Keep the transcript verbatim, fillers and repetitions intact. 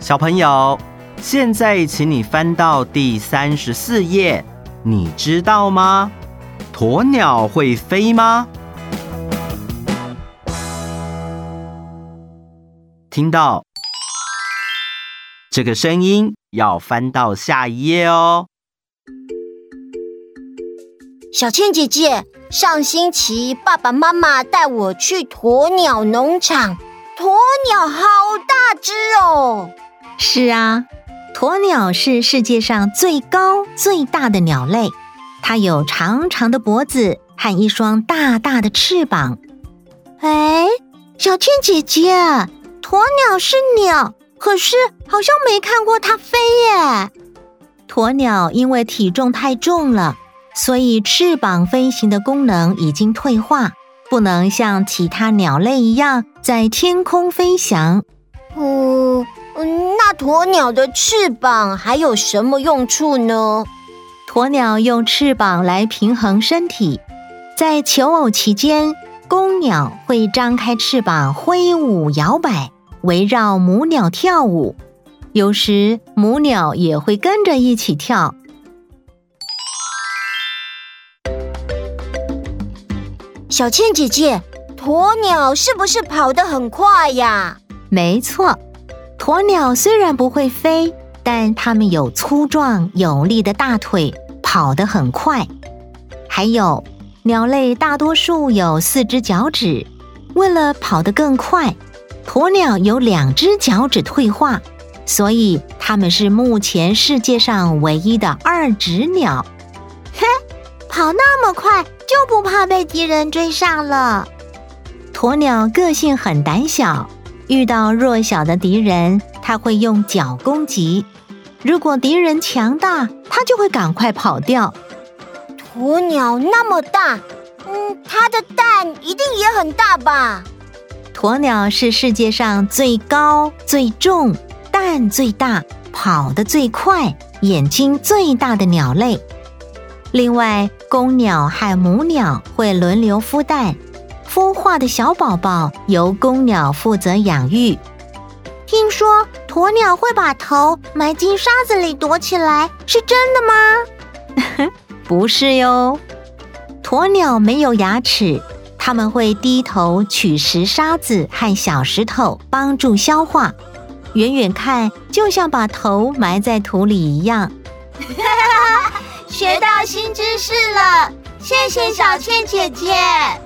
小朋友，现在请你翻到第三十四页，你知道吗？鸵鸟会飞吗？听到这个声音，要翻到下一页哦。 小倩姐姐，上星期爸爸妈妈带我去鸵鸟农场，鸵鸟好大只哦。 是啊，鸵鸟是世界上最高最大的鸟类，它有长长的脖子和一双大大的翅膀。 哎，小倩姐姐，鸵鸟是鸟，可是好像没看过它飞耶。 鸵鸟因为体重太重了，所以翅膀飞行的功能已经退化，不能像其他鸟类一样在天空飞翔。 嗯，那鸵鸟的翅膀还有什么用处呢？ 鸵鸟用翅膀来平衡身体，在求偶期间，公鸟会张开翅膀挥舞摇摆，围绕母鸟跳舞，有时母鸟也会跟着一起跳。 小倩姐姐，鸵鸟是不是跑得很快呀？ 没错，鸵鸟虽然不会飞，但它们有粗壮有力的大腿，跑得很快。还有，鸟类大多数有四只脚趾，为了跑得更快，鸵鸟有两只脚趾退化，所以它们是目前世界上唯一的二指鸟。 嘿，跑那么快，就不怕被敌人追上了。 鸵鸟个性很胆小，遇到弱小的敌人，它会用脚攻击。如果敌人强大，它就会赶快跑掉。 鸵鸟那么大，嗯，它的蛋一定也很大吧？ 鸵鸟是世界上最高、最重、蛋最大、跑得最快、眼睛最大的鸟类。另外，公鸟和母鸟会轮流孵蛋，孵化的小宝宝由公鸟负责养育。 听说鸵鸟会把头埋进沙子里躲起来，是真的吗？ 不是哟，鸵鸟没有牙齿，它们会低头取食沙子和小石头，帮助消化。远远看，就像把头埋在土里一样。 学到新知识了，谢谢小倩姐姐。